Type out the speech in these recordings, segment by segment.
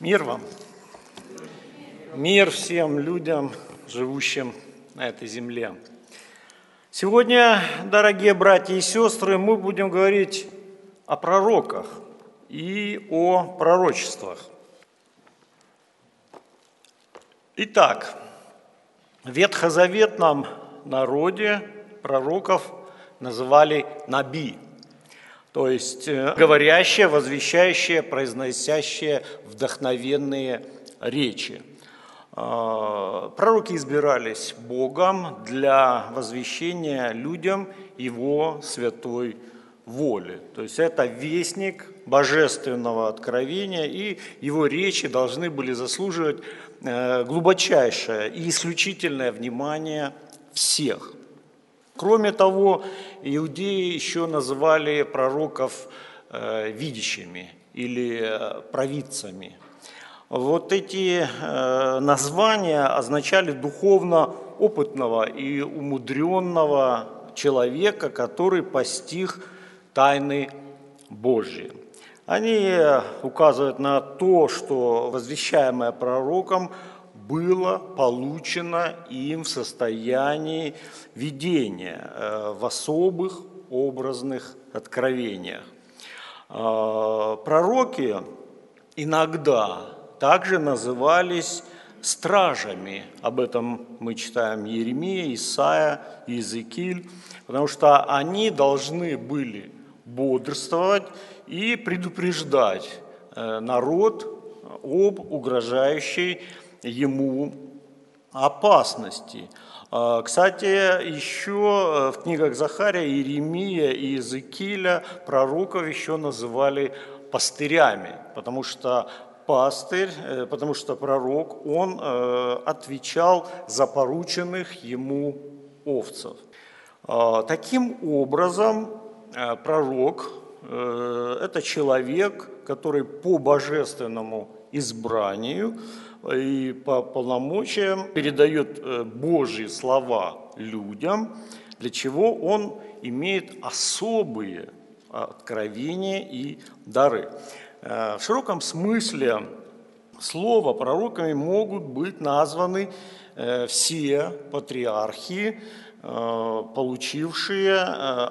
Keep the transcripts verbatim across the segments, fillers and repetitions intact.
Мир вам, мир всем людям, живущим на этой земле. Сегодня, дорогие братья и сестры, мы будем говорить о пророках и о пророчествах. Итак, в ветхозаветном народе пророков называли наби, то есть говорящие, возвещающие, произносящие вдохновенные речи. Пророки избирались Богом для возвещения людям Его святой воли. То есть это вестник божественного откровения, и его речи должны были заслуживать глубочайшее и исключительное внимание всех. Кроме того, иудеи еще называли пророков видящими или провидцами. Вот эти названия означали духовно опытного и умудренного человека, который постиг тайны Божьи. Они указывают на то, что возвещаемое пророком было получено им в состоянии видения, в особых образных откровениях. Пророки иногда также назывались стражами. Об этом мы читаем Иеремия, Исаия, Иезекииль, потому что они должны были бодрствовать и предупреждать народ об угрожающей ему опасности. Кстати, еще в книгах Захария, Иеремия и Иезекииля пророков еще называли пастырями, потому что пастырь, потому что пророк, он отвечал за порученных ему овцев. Таким образом, пророк – это человек, который по божественному избранию и по полномочиям передает Божьи слова людям, для чего он имеет особые откровения и дары. В широком смысле слова пророками могут быть названы все патриархи, получившие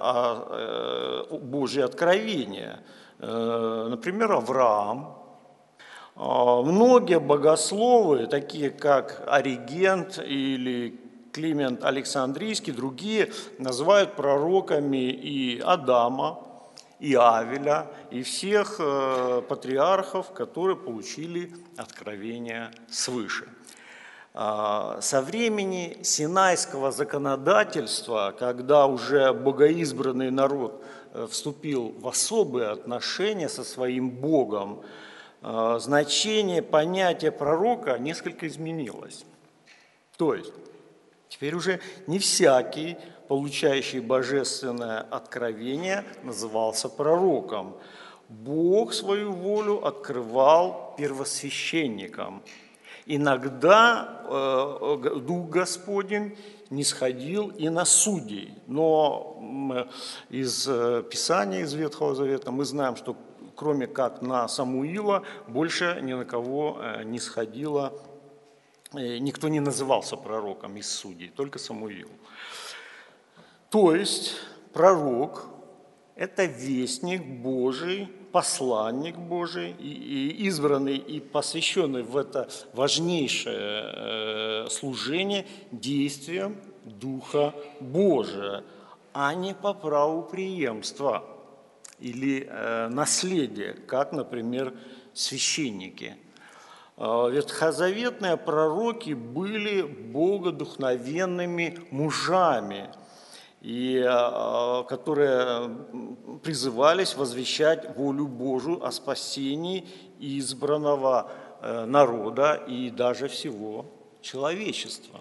Божье откровение. Например, Авраам. Многие богословы, такие как Оригент или Климент Александрийский, другие, называют пророками и Адама, и Авеля, и всех патриархов, которые получили откровение свыше. Со времени Синайского законодательства, когда уже богоизбранный народ вступил в особые отношения со своим Богом, значение понятия пророка несколько изменилось. То есть теперь уже не всякий, получающий божественное откровение, назывался пророком. Бог свою волю открывал первосвященникам. Иногда э, Дух Господень нисходил и на судей, но из Писания, из Ветхого Завета мы знаем, что кроме как на Самуила, больше ни на кого не сходило, никто не назывался пророком из судей, только Самуил. То есть пророк – это вестник Божий, посланник Божий, и избранный и посвященный в это важнейшее служение действиям Духа Божия, а не по праву преемства или э, наследие, как, например, священники. Ветхозаветные пророки были богодухновенными мужами, и, э, которые призывались возвещать волю Божию о спасении избранного э, народа и даже всего человечества.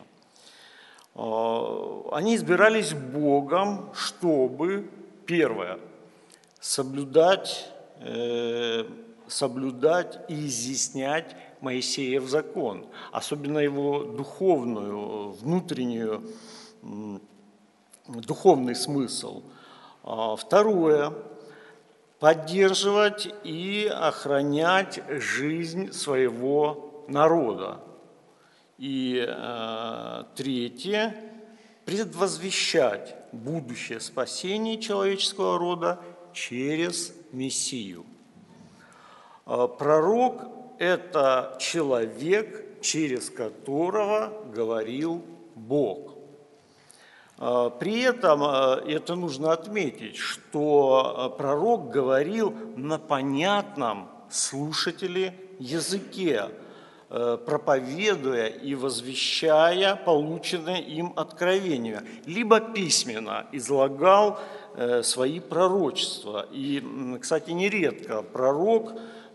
Э, они избирались Богом, чтобы, первое, соблюдать, э, соблюдать и изъяснять Моисеев закон, особенно его духовную, внутреннюю, духовный смысл. Второе, поддерживать и охранять жизнь своего народа. И э, третье – предвозвещать будущее спасение человеческого рода через Мессию. Э, пророк – это человек, через которого говорил Бог. При этом это нужно отметить, что пророк говорил на понятном слушателю языке, проповедуя и возвещая полученное им откровение, либо письменно излагал свои пророчества. И, кстати, нередко пророк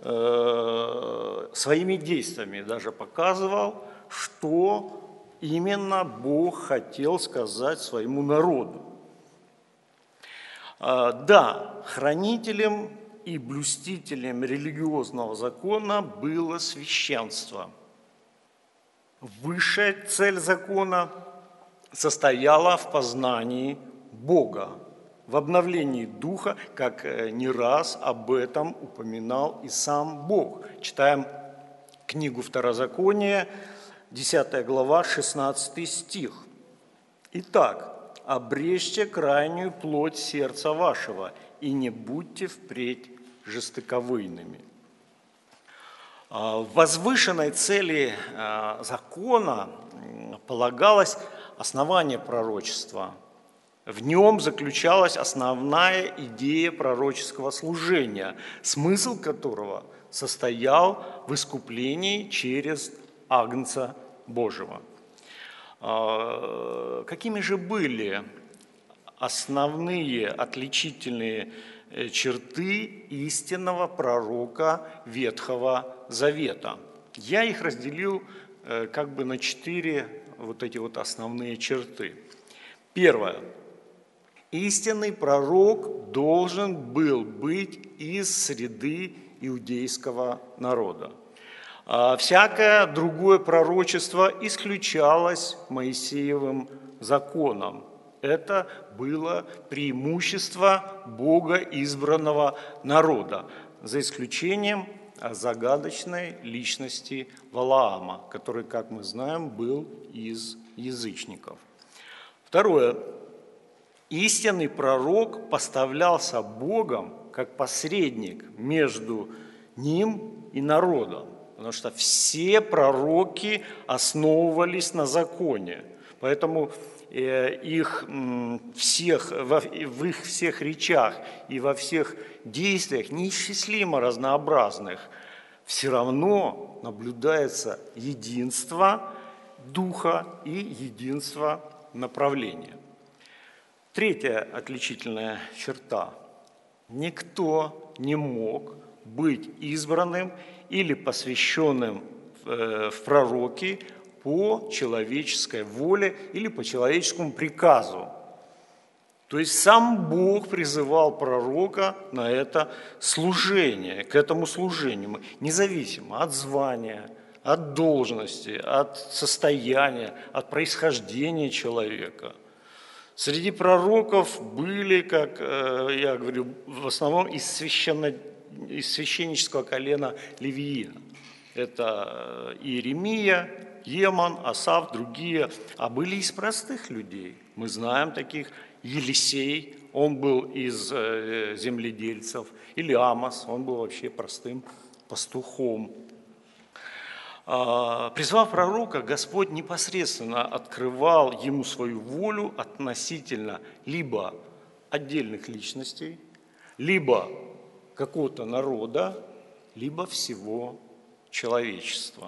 своими действиями даже показывал, что именно Бог хотел сказать своему народу. Да, хранителем и блюстителем религиозного закона было священство. Высшая цель закона состояла в познании Бога, в обновлении духа, как не раз об этом упоминал и сам Бог. Читаем книгу Второзакония, десятая глава, шестнадцатый стих. «Итак, обрежьте крайнюю плоть сердца вашего, и не будьте впредь жестоковыйными». В возвышенной цели закона полагалось основание пророчества. В нем заключалась основная идея пророческого служения, смысл которого состоял в искуплении через Агнца Божьего. Какими же были основные отличительные черты истинного пророка Ветхого Завета? Я их разделил как бы на четыре вот эти вот основные черты. Первое. Истинный пророк должен был быть из среды иудейского народа. Всякое другое пророчество исключалось Моисеевым законом. Это было преимущество Бога избранного народа, за исключением загадочной личности Валаама, который, как мы знаем, был из язычников. Второе. Истинный пророк поставлялся Богом как посредник между ним и народом. Потому что все пророки основывались на законе, поэтому их всех, в их всех речах и во всех действиях, неисчислимо разнообразных, все равно наблюдается единство духа и единство направления. Третья отличительная черта. Никто не мог быть избранным или посвященным в пророки по человеческой воле или по человеческому приказу. То есть сам Бог призывал пророка на это служение, к этому служению, независимо от звания, от должности, от состояния, от происхождения человека. Среди пророков были, как я говорю, в основном из священно из священнического колена Левиина. Это Иеремия, Еман, Асав, другие. А были из простых людей. Мы знаем таких. Елисей, он был из земледельцев. Или Амос, он был вообще простым пастухом. Призвав пророка, Господь непосредственно открывал ему свою волю относительно либо отдельных личностей, либо какого-то народа, либо всего человечества.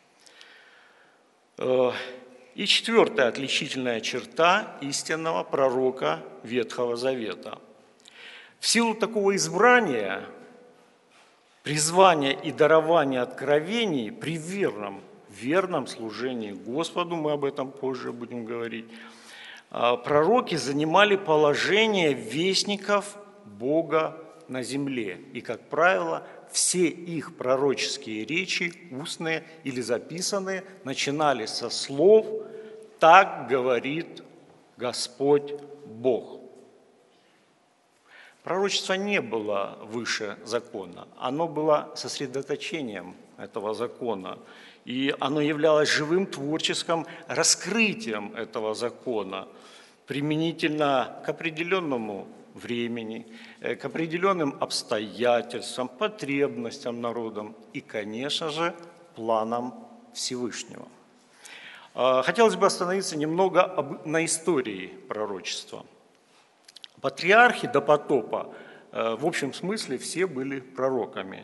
И четвертая отличительная черта истинного пророка Ветхого Завета. В силу такого избрания, призвания и дарования откровений при верном, верном служении Господу, мы об этом позже будем говорить, пророки занимали положение вестников Бога на земле. И, как правило, все их пророческие речи, устные или записанные, начинались со слов «Так говорит Господь Бог». Пророчество не было выше закона, оно было сосредоточением этого закона, и оно являлось живым творческим раскрытием этого закона, применительно к определенному времени, к определенным обстоятельствам, потребностям народа и, конечно же, планам Всевышнего. Хотелось бы остановиться немного на истории пророчества. Патриархи до потопа, в общем смысле, все были пророками.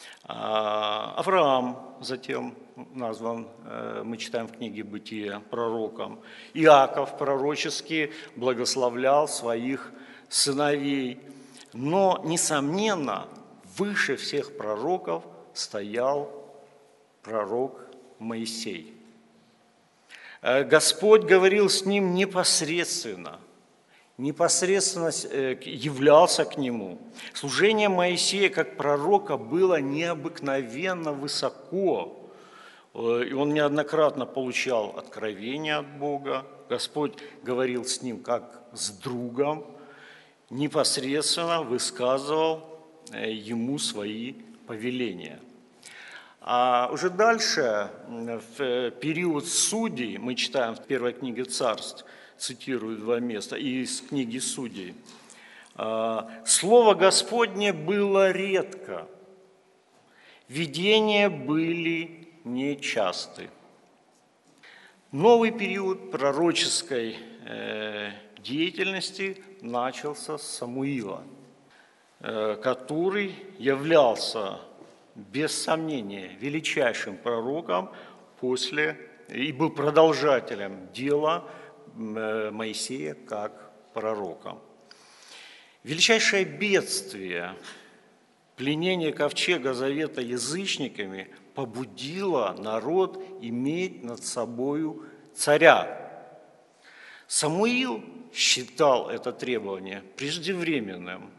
Авраам затем назван, мы читаем в книге «Бытие», пророком. Иаков пророчески благословлял своих сыновей. Но, несомненно, выше всех пророков стоял пророк Моисей. Господь говорил с ним непосредственно, непосредственно являлся к нему. Служение Моисея как пророка было необыкновенно высоко, и он неоднократно получал откровения от Бога. Господь говорил с ним как с другом, непосредственно высказывал ему свои повеления. А уже дальше, в период судей, мы читаем в первой книге Царств, цитирую два места, из книги Судей, «Слово Господне было редко, видения были нечасты». Новый период пророческой деятельности начался с Самуила, который являлся, без сомнения, величайшим пророком после и был продолжателем дела Моисея как пророка. Величайшее бедствие, пленение ковчега завета язычниками, побудило народ иметь над собою царя. Самуил считал это требование преждевременным,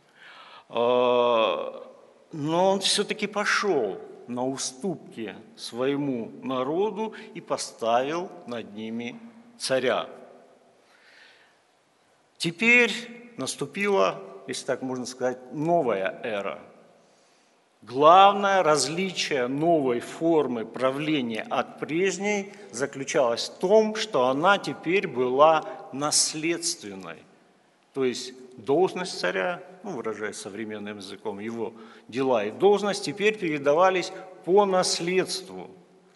но он все-таки пошел на уступки своему народу и поставил над ними царя. Теперь наступила, если так можно сказать, новая эра. Главное различие новой формы правления от прежней заключалось в том, что она теперь была наследственной. То есть должность царя, ну, выражаясь современным языком, его дела и должность теперь передавались по наследству.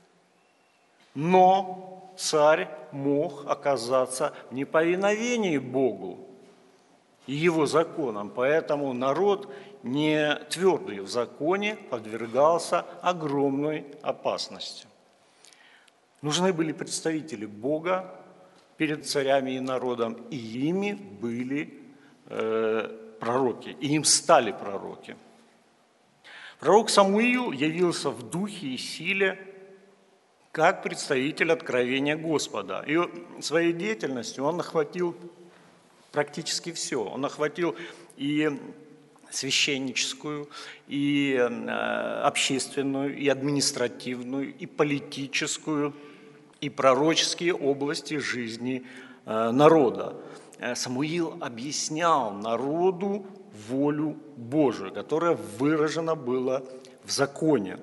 Но царь мог оказаться в неповиновении Богу и его законам, поэтому народ, не твердый в законе, подвергался огромной опасности. Нужны были представители Бога перед царями и народом, и ими были э, пророки, и им стали пророки. Пророк Самуил явился в духе и силе как представитель откровения Господа. И своей деятельностью он охватил практически все. Он охватил и священническую, и общественную, и административную, и политическую, и пророческие области жизни народа. Самуил объяснял народу волю Божию, которая выражена была в законе,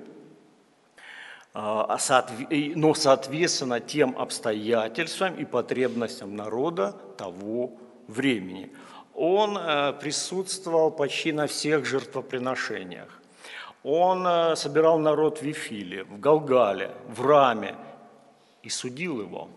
но соответственно тем обстоятельствам и потребностям народа того времени. Он присутствовал почти на всех жертвоприношениях. Он собирал народ в Вифиле, в Галгале, в Раме и судил его.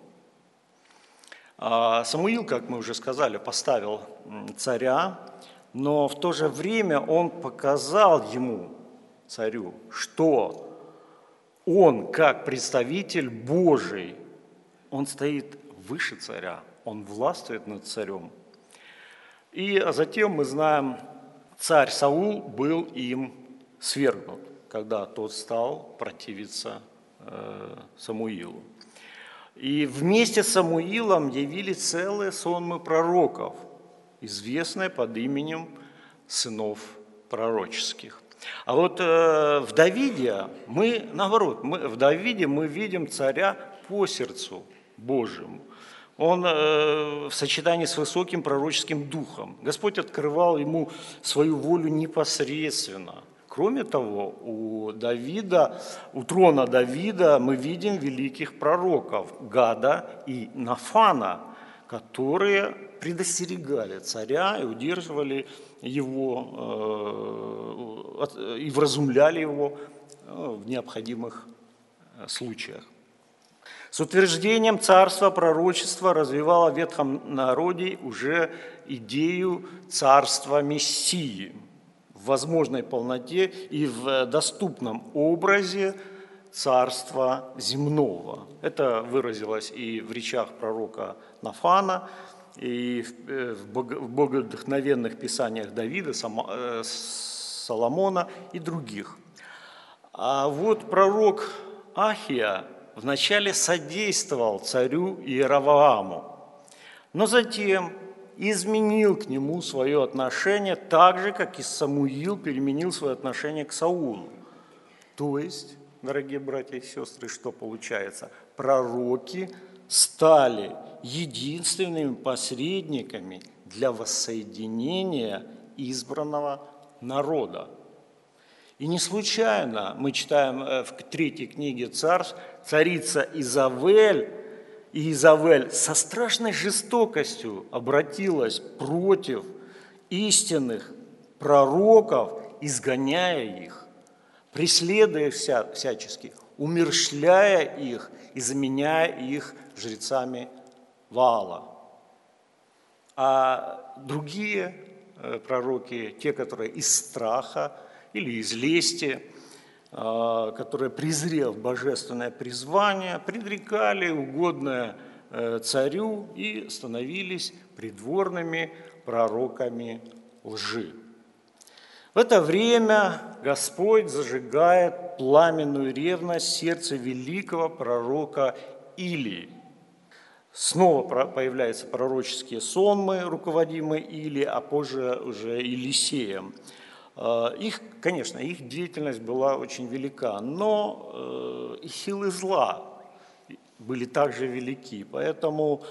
Самуил, как мы уже сказали, поставил царя, но в то же время он показал ему, царю, что он, как представитель Божий, он стоит выше царя, он властвует над царем. И затем мы знаем, царь Саул был им свергнут, когда тот стал противиться э, Самуилу. И вместе с Самуилом явились целые сонмы пророков, известные под именем сынов пророческих. А вот э, в Давиде мы, наоборот, мы, в Давиде мы видим царя по сердцу Божьему. Он э, в сочетании с высоким пророческим духом. Господь открывал ему свою волю непосредственно. Кроме того, у Давида, у трона Давида мы видим великих пророков Гада и Нафана, которые предостерегали царя и удерживали его э, и вразумляли его в необходимых случаях. С утверждением царства пророчества развивало в ветхом народе уже идею царства Мессии в возможной полноте и в доступном образе царства земного. Это выразилось и в речах пророка Нафана, и в богодухновенных писаниях Давида, Соломона и других. А вот пророк Ахия вначале содействовал царю Иеровоаму, но затем изменил к нему свое отношение так же, как и Самуил переменил свое отношение к Саулу. То есть, дорогие братья и сестры, что получается? Пророки стали единственными посредниками для воссоединения избранного народа. И не случайно мы читаем в третьей книге Царств, царица Изавель, и Изавель со страшной жестокостью обратилась против истинных пророков, изгоняя их, преследуя вся, всячески, умерщвляя их и заменяя их жрецами Ваала. А другие пророки, те, которые из страха или из лести, которые, презрев божественное призвание, предрекали угодное царю и становились придворными пророками лжи. В это время Господь зажигает пламенную ревность в сердце великого пророка Илии. Снова появляются пророческие сонмы, руководимые Илией, а позже уже Елисеем. Их, конечно, их деятельность была очень велика, но и силы зла были также велики, поэтому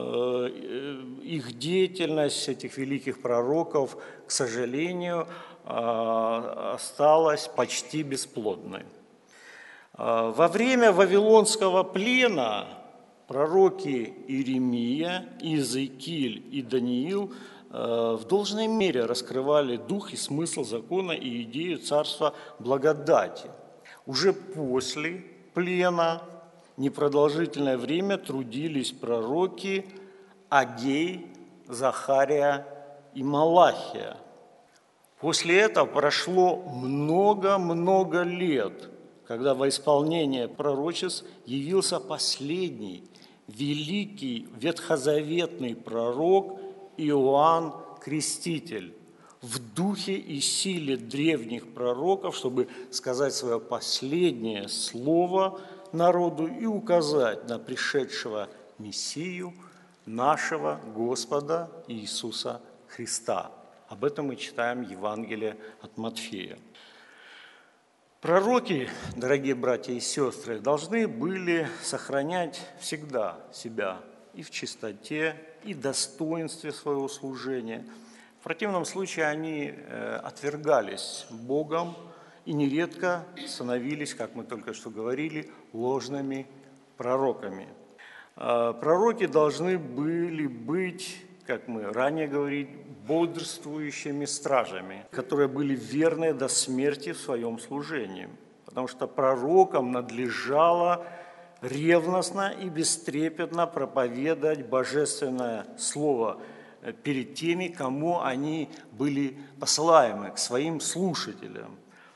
их деятельность, этих великих пророков, к сожалению, осталась почти бесплодной. Во время Вавилонского плена пророки Иеремия, Иезекииль и Даниил в должной мере раскрывали дух и смысл закона и идею царства благодати. Уже после плена непродолжительное время трудились пророки Агей, Захария и Малахия. После этого прошло много-много лет, когда во исполнение пророчеств явился последний, великий ветхозаветный пророк Иоанн Креститель в духе и силе древних пророков, чтобы сказать свое последнее слово народу и указать на пришедшего Мессию нашего Господа Иисуса Христа. Об этом мы читаем Евангелие от Матфея. Пророки, дорогие братья и сестры, должны были сохранять всегда себя и в чистоте, и достоинстве своего служения. В противном случае они отвергались Богом и нередко становились, как мы только что говорили, ложными пророками. Пророки должны были быть, как мы ранее говорили, бодрствующими стражами, которые были верны до смерти в своем служении. Потому что пророкам надлежало ревностно и бестрепетно проповедовать божественное слово перед теми, кому они были посылаемы, к своим слушателям.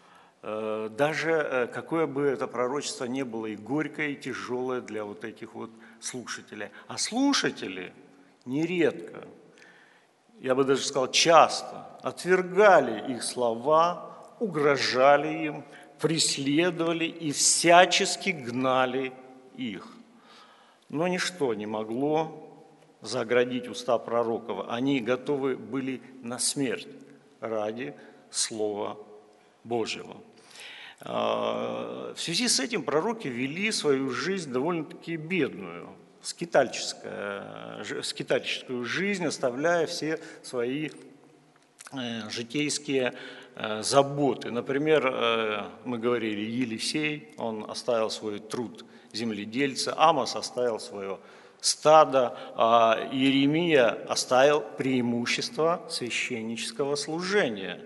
Даже какое бы это пророчество ни было и горькое, и тяжелое для вот этих вот слушателей. А слушатели нередко, я бы даже сказал часто, отвергали их слова, угрожали им, преследовали и всячески гнали их. Но ничто не могло заградить уста пророков. Они готовы были на смерть ради Слова Божьего. В связи с этим пророки вели свою жизнь довольно-таки бедную. скитальческое, скитальческую жизнь, оставляя все свои житейские заботы. Например, мы говорили, Елисей, он оставил свой труд земледельца, Амос оставил свое стадо, а Иеремия оставил преимущество священнического служения.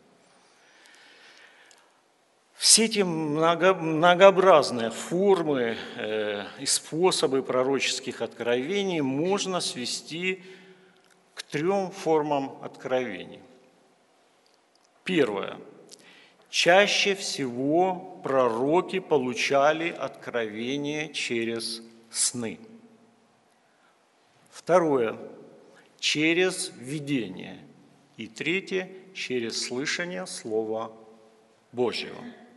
Все эти много, многообразные формы э, и способы пророческих откровений можно свести к трем формам откровений. Первое. Чаще всего пророки получали откровение через сны. Второе. Через видение. И третье. Через слышание Слова Божьего.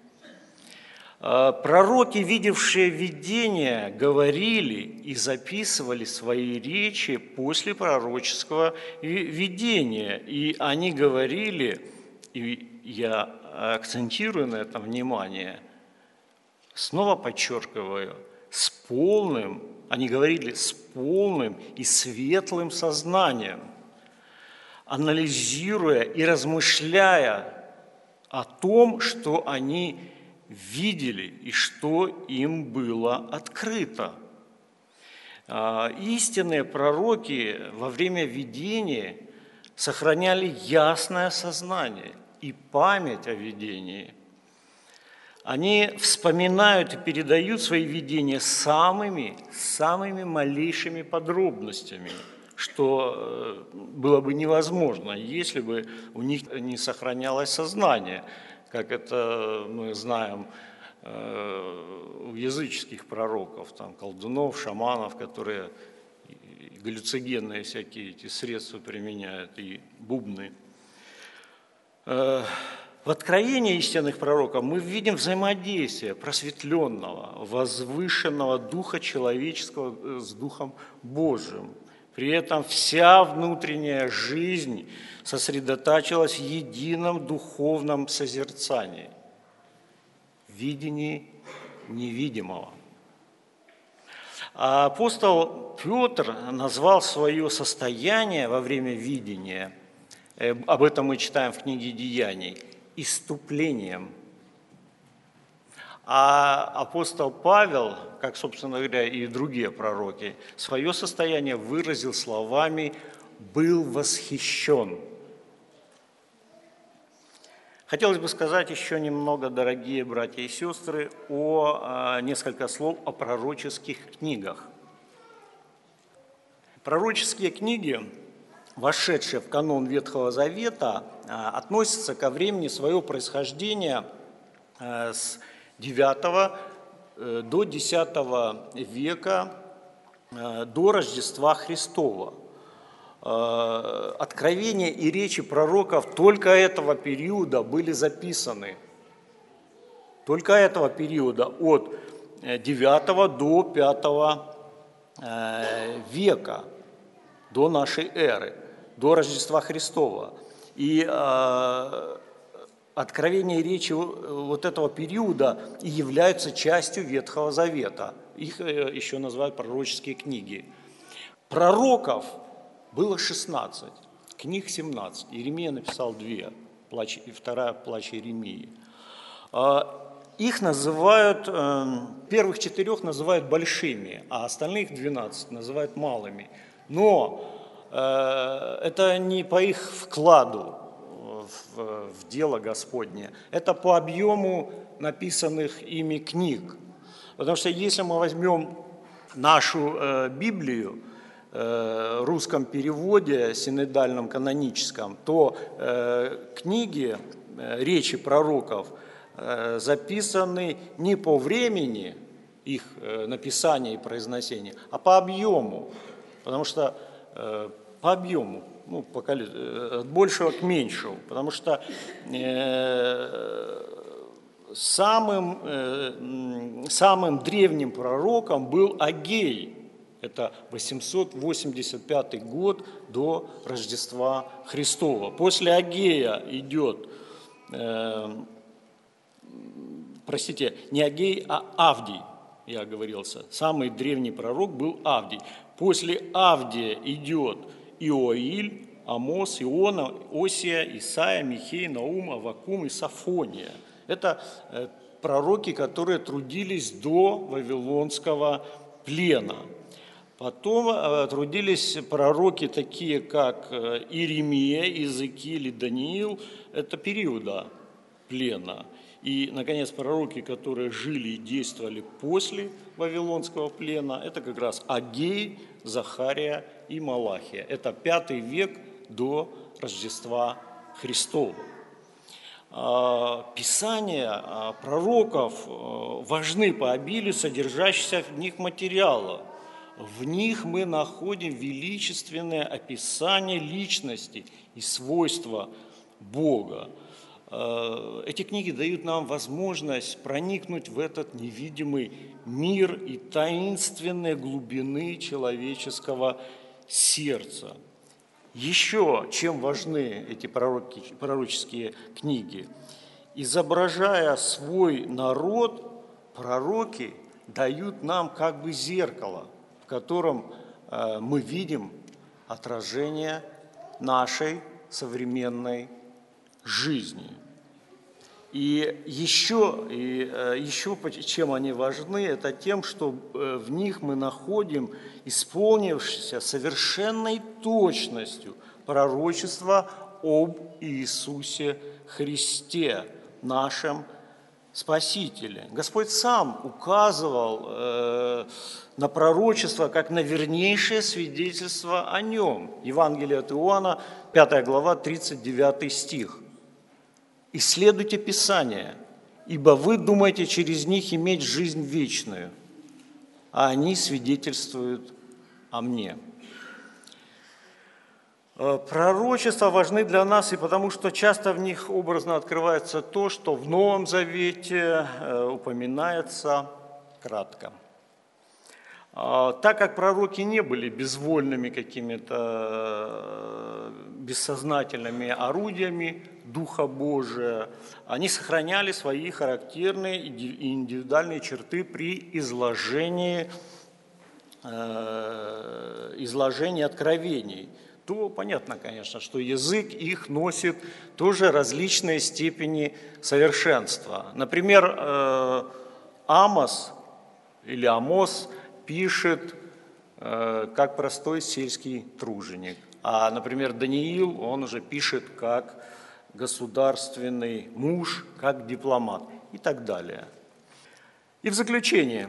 Пророки, видевшие видение, говорили и записывали свои речи после пророческого видения. И они говорили, и я акцентирую на этом внимание, снова подчеркиваю, с полным, они говорили с полным и светлым сознанием, анализируя и размышляя о том, что они видели и что им было открыто. Истинные пророки во время видения сохраняли ясное сознание и память о видении. Они вспоминают и передают свои видения самыми, самыми малейшими подробностями, что было бы невозможно, если бы у них не сохранялось сознание, как это мы знаем у языческих пророков, там, колдунов, шаманов, которые галлюцигенные всякие эти средства применяют, и бубны. В откровении истинных пророков мы видим взаимодействие просветленного, возвышенного духа человеческого с Духом Божьим. При этом вся внутренняя жизнь сосредотачивалась в едином духовном созерцании, видении невидимого. А апостол Петр назвал свое состояние во время видения, об этом мы читаем в книге Деяний, исступлением. А апостол Павел, как, собственно говоря, и другие пророки, свое состояние выразил словами «был восхищен». Хотелось бы сказать еще немного, дорогие братья и сестры, о несколько слов о пророческих книгах. Пророческие книги, вошедшие в канон Ветхого Завета, относятся ко времени своего происхождения с девятого до десятого века до Рождества Христова. Откровения и речи пророков только этого периода были записаны. Только этого периода, от девятого до пятого века, до нашей эры, до Рождества Христова. И э, откровения и речи вот этого периода и являются частью Ветхого Завета. Их еще называют пророческие книги. Пророков было шестнадцать, книг семнадцать. Иеремия написал две, плач, и вторая «Плач Иеремии». Их называют, первых четырех называют большими, а остальных двенадцать называют малыми. Но это не по их вкладу в, в дело Господне, это по объему написанных ими книг. Потому что если мы возьмем нашу э, Библию э, в русском переводе, синодальном, каноническом, то э, книги, э, речи пророков э, записаны не по времени их э, написания и произносения, а по объему. Потому что э, по объему, ну, по, от большего к меньшему, потому что э, самым, э, самым древним пророком был Агей. Это восемьсот восемьдесят пятый год до Рождества Христова. После Агея идет, э, простите, не Агей, а Авдий. я оговорился, самый древний пророк был Авдий. После Авдия идет Иоиль, Амос, Иона, Осия, Исаия, Михей, Наум, Аввакум и Софония. Это пророки, которые трудились до Вавилонского плена. Потом трудились пророки, такие как Иеремия, Иезекииль и Даниил, это периода плена. И, наконец, пророки, которые жили и действовали после Вавилонского плена, это как раз Агей, Захария и Малахия. Это пятый век до Рождества Христова. Писания пророков важны по обилию содержащихся в них материала. В них мы находим величественное описание личности и свойства Бога. Эти книги дают нам возможность проникнуть в этот невидимый мир и таинственные глубины человеческого сердца. Еще чем важны эти пророки, пророческие книги? Изображая свой народ, пророки дают нам как бы зеркало, в котором э, мы видим отражение нашей современной жизни. И еще, и еще чем они важны, это тем, что в них мы находим исполнившееся совершенной точностью пророчество об Иисусе Христе, нашем Спасителе. Господь сам указывал э, на пророчество как на вернейшее свидетельство о Нем. Евангелие от Иоанна, пятая глава, тридцать девятый стих. «Исследуйте Писания, ибо вы думаете через них иметь жизнь вечную, а они свидетельствуют о мне». Пророчества важны для нас и потому, что часто в них образно открывается то, что в Новом Завете упоминается кратко. Так как пророки не были безвольными какими-то бессознательными орудиями Духа Божия, они сохраняли свои характерные и индивидуальные черты при изложении, изложении откровений. То понятно, конечно, что язык их носит тоже различные степени совершенства. Например, Амос или Амос пишет как простой сельский труженик, а, например, Даниил, он уже пишет как государственный муж, как дипломат и так далее. И в заключение,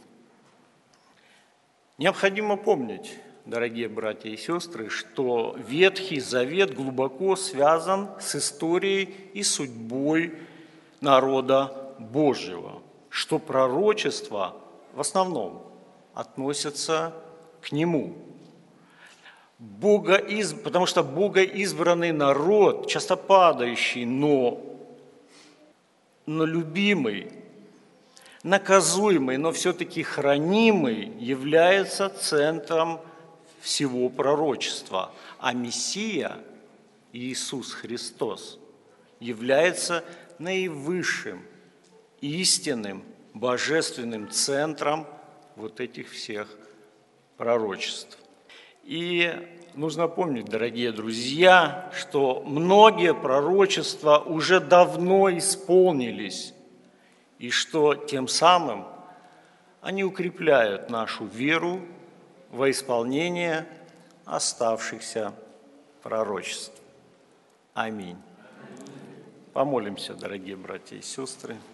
необходимо помнить, дорогие братья и сестры, что Ветхий Завет глубоко связан с историей и судьбой народа Божьего, что пророчество в основном относятся к нему. Богоизб... Потому что богоизбранный народ, часто падающий, но, но любимый, наказуемый, но все-таки хранимый, является центром всего пророчества. А Мессия, Иисус Христос, является наивысшим, истинным, божественным центром вот этих всех пророчеств. И нужно помнить, дорогие друзья, что многие пророчества уже давно исполнились, и что тем самым они укрепляют нашу веру во исполнение оставшихся пророчеств. Аминь. Помолимся, дорогие братья и сестры.